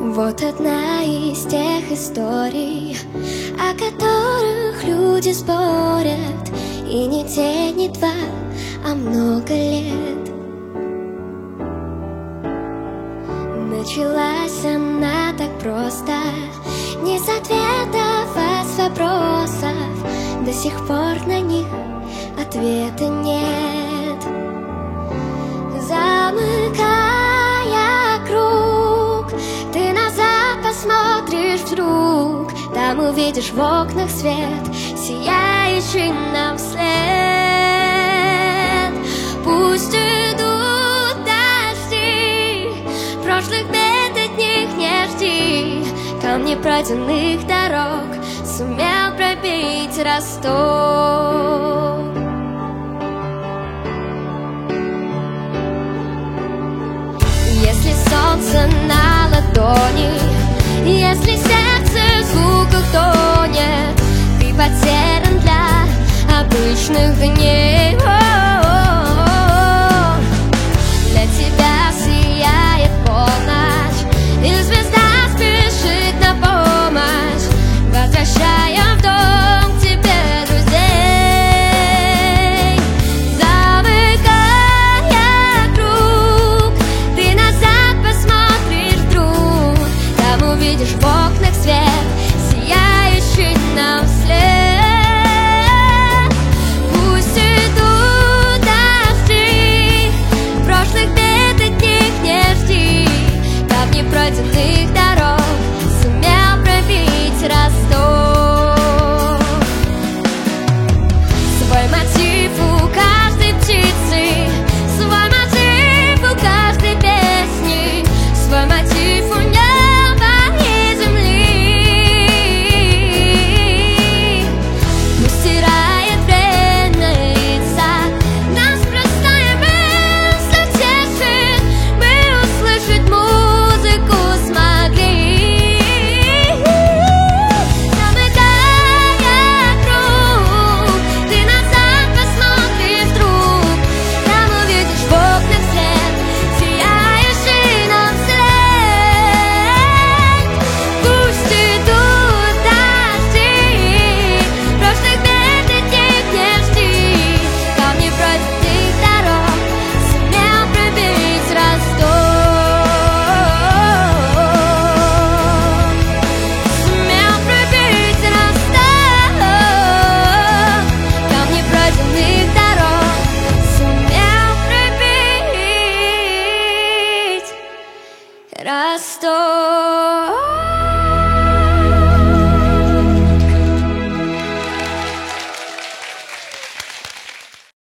Вот одна из тех историй, о которых люди спорят, и не день, не два, а много лет. Началась она так просто, не с ответов, а с вопросов. До сих пор на них ответа нет. Замыкая круг, ты назад посмотришь вдруг, там увидишь в окнах свет, сияющий нам вслед. Пусть идут дожди, прошлых бед от них не жди. Камни пройденных дорог сумел пробить Ростов. Если солнце на ладони, если сердце в звуках тонет, ты потерян для обычных дней. Для тебя сияет полночь, и звезда спешит на помощь, возвращая в дом к тебе друзей. Замыкая круг, ты назад посмотришь вдруг, там увидишь в окнах свет, сияющий нам вслед. Пусть идут дожди, прошлых бед от них не жди. Камни пройденных дорог сумел пробить Ростов. Свой мотив у каждой птицы, свой мотив у каждой песни, свой мотив у неба и земли. Пусть стирает время лица, нас простая мысль тешит, мы услышать музыку смогли. Замыкая круг, ты назад посмотришь вдруг, там увидишь в окнах свет, сияющий нам вслед. Пусть идут дожди, прошлых бед от них не жди. Камни пройденных дорог сумел пробить Ростов. Сумел пробить Ростов. Камни пройденных дорог сумел пробить Ростов.